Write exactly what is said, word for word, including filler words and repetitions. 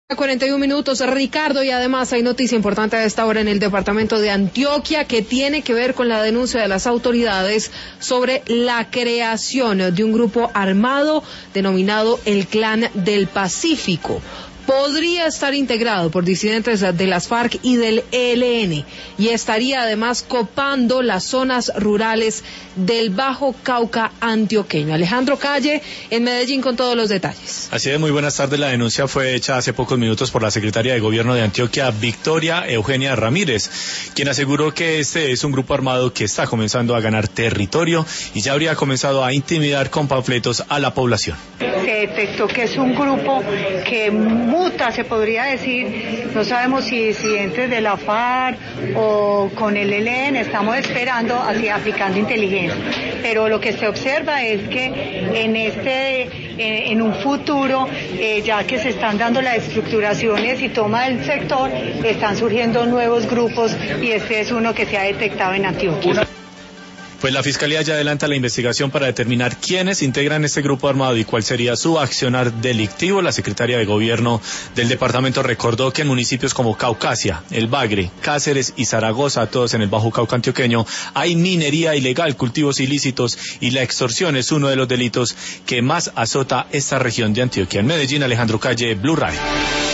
cuarenta y un minutos, Ricardo, y además hay noticia importante a esta hora en el departamento de Antioquia que tiene que ver con la denuncia de las autoridades sobre la creación de un grupo armado denominado el Clan del Pacífico. Podría estar integrado por disidentes de las FARC y del E L N y estaría además copando las zonas rurales del Bajo Cauca antioqueño. Alejandro Calle en Medellín con todos los detalles. Así es, muy buenas tardes. La denuncia fue hecha hace pocos minutos por la secretaria de Gobierno de Antioquia, Victoria Eugenia Ramírez, quien aseguró que este es un grupo armado que está comenzando a ganar territorio y ya habría comenzado a intimidar con panfletos a la población. Se detectó que es un grupo que muta, se podría decir, no sabemos si disidentes de la FARC o con el E L N, estamos esperando así aplicando inteligencia, pero lo que se observa es que en este, en, en un futuro, eh, ya que se están dando las estructuraciones y toma del sector, están surgiendo nuevos grupos y este es uno que se ha detectado en Antioquia. Pues la Fiscalía ya adelanta la investigación para determinar quiénes integran este grupo armado y cuál sería su accionar delictivo. La secretaria de Gobierno del departamento recordó que en municipios como Caucasia, El Bagre, Cáceres y Zaragoza, todos en el Bajo Cauca antioqueño, hay minería ilegal, cultivos ilícitos y la extorsión es uno de los delitos que más azota esta región de Antioquia. En Medellín, Alejandro Calle, Blue Radio.